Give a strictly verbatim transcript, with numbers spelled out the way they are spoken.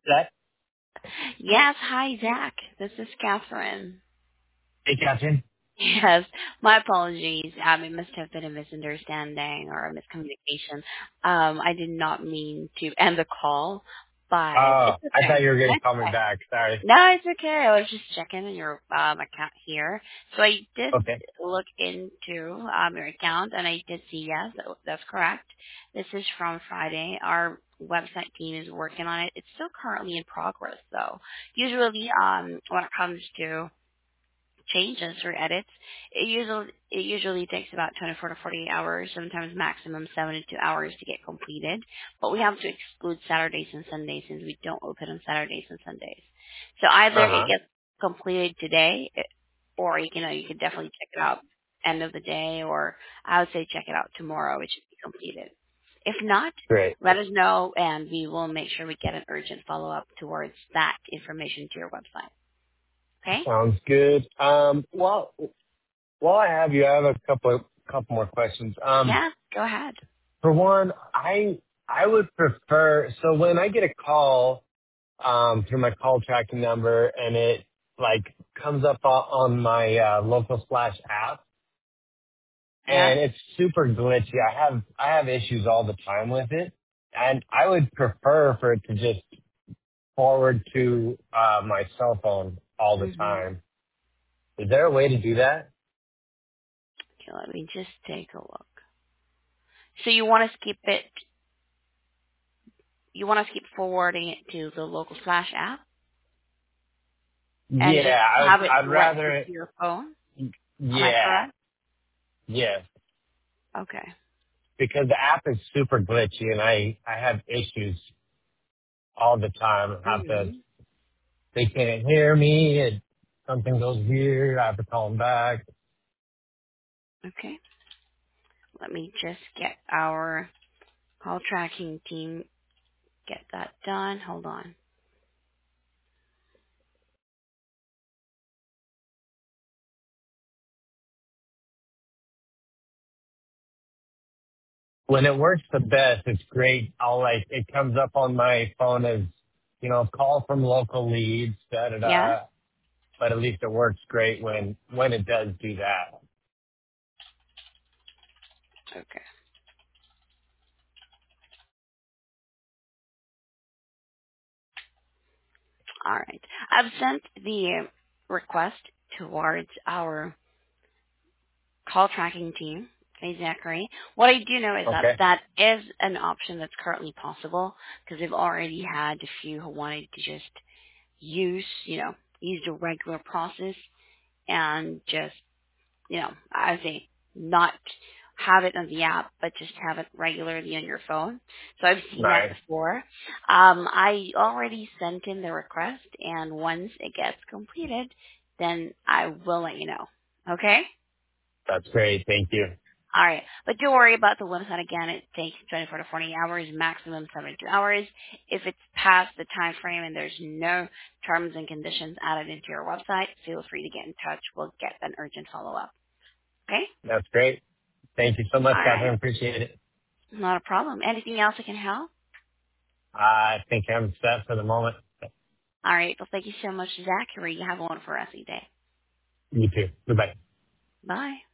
That, Yes, hi Zach. This is Catherine. hey, Catherine. Yes, my apologies. Um, it must have been a misunderstanding or a miscommunication. Um, I did not mean to end the call, but Oh, it's I thought okay. you were going to It's call me okay. back. Sorry. No, it's okay. I was just checking on your um, account here. So I did Okay. look into um, your account, and I did see yes, that, that's correct. This is from Friday. Our website team is working on it. It's still currently in progress, though. Usually, um, when it comes to changes or edits, it usually it usually takes about twenty-four to forty-eight hours, sometimes maximum seventy-two hours to get completed. But we have to exclude Saturdays and Sundays since we don't open on Saturdays and Sundays. So either it Uh-huh. gets completed today, it- or you know you could definitely check it out end of the day, or I would say check it out tomorrow. It should be completed. If not, Great. let us know, and we will make sure we get an urgent follow up towards that information to your website. Okay? Sounds good. Um, well, while I have you, I have a couple couple more questions. Um, Yeah, go ahead. for one, I I would prefer so when I get a call um through my call tracking number and it like comes up o- on my uh, local slash app Yeah. and it's super glitchy. I have I have issues all the time with it, and I would prefer for it to just forward to uh, my cell phone all the Mhm. time. Is there a way to do that? Okay, let me just take a look. So you want to skip it? You want to skip forwarding it to the local Flash app and just Yeah, I'd, have it I'd directly rather. to your phone? Am I Yeah, correct? yes, Okay. because the app is super glitchy and I I have issues all the time. I have to. Mhm. They can't hear me. It, something goes weird. I have to call them back. Okay. Let me just get our call tracking team get that done. Hold on. When it works the best, it's great. I'll like it comes up on my phone as you know call from local leads. Da da Yeah. da. But at least it works great when when it does do that. Okay. All right. I've sent the request towards our call tracking team. Okay, Zachary. What I do know is that Okay. that is an option that's currently possible because they've already had a few who wanted to just use, you know, use the regular process and just, you know, I would say not have it on the app, but just have it regularly on your phone. So I've seen that Nice. before. Um, I already sent in the request, and once it gets completed, then I will let you know. Okay? That's great. Thank you. All right. But don't worry about the website again. It takes twenty-four to forty hours, maximum seventy-two hours. If it's past the time frame and there's no terms and conditions added into your website, feel free to get in touch. We'll get an urgent follow-up. Okay? That's great. Thank you so much, All Catherine. right. Appreciate it. Not a problem. Anything else I can help? I think I'm set for the moment. All right. Well, thank you so much, Zachary. You have a wonderful rest of your day. You too. Goodbye. Bye.